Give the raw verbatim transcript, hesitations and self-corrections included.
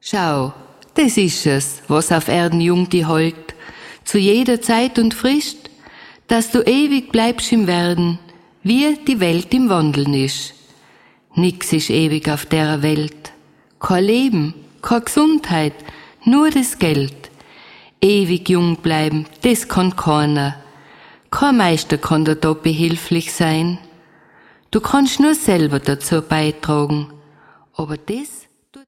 Schau, das ist es, was auf Erden jung die holt, zu jeder Zeit und Frist, dass du ewig bleibst im Werden, wie die Welt im Wandeln ist. Nix ist ewig auf der Welt, kein Leben, keine Gesundheit, nur das Geld. Ewig jung bleiben, das kann keiner. Kein Meister kann dir da behilflich sein. Du kannst nur selber dazu beitragen, aber das